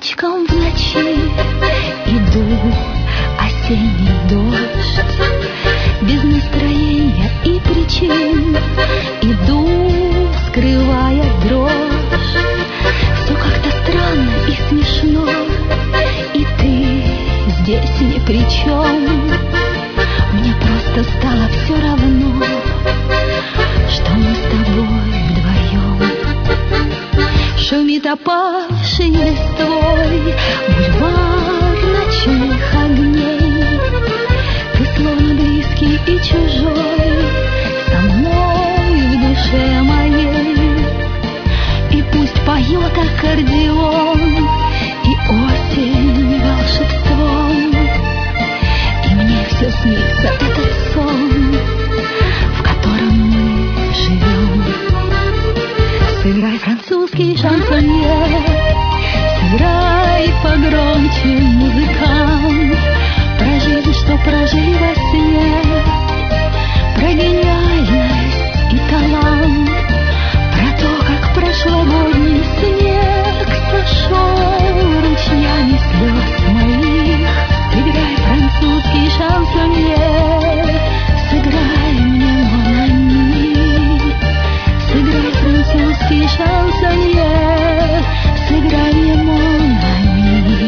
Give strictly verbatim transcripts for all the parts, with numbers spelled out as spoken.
облачком в ночи иду, осенний дождь, без настроения и причин иду, скрывая дрожь. Все как-то странно и смешно, и ты здесь ни при чем. Мне просто стало все равно, что мы с тобой вдвоем. Шумит опавший листвой бульвар ночных огней. Ты словно близкий и чужой со мной в душе моей. И пусть поет аккордеон и осень волшебством, и мне все снится этот сон, в котором мы живем. Сыграй французский шансоньер, сыграй погромче, музыкант, про жизнь, что прожили во сне, про гениальность и талант, про то, как прошлогодний снег сошел ручьями слез моих. Сыграй французский шансоньер, сыграй мне мон ами. Сыграй французский шансоньер, сыграй мне мон ами.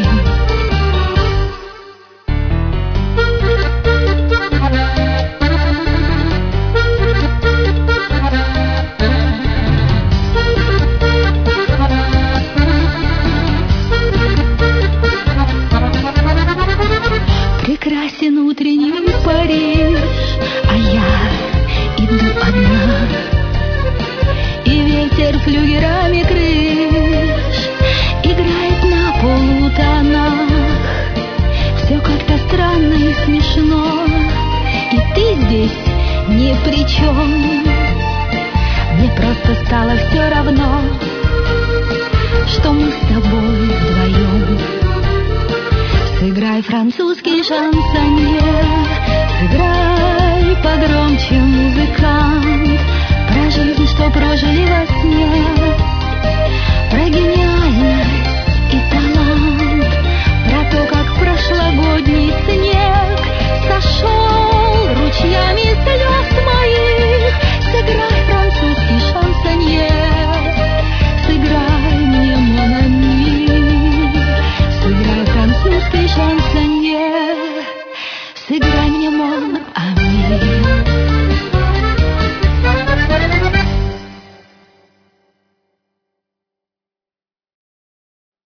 Прекрасен утренний Париж, а я иду одна, и ветер флюгерами крыш играет на полутонах. Все как-то странно и смешно, и ты здесь ни при чем. Мне просто стало все равно, что мы с тобой вдвоем. Сыграй французский шансоньер, сыграй погромче, музыкант, про жизнь, что прожили во сне,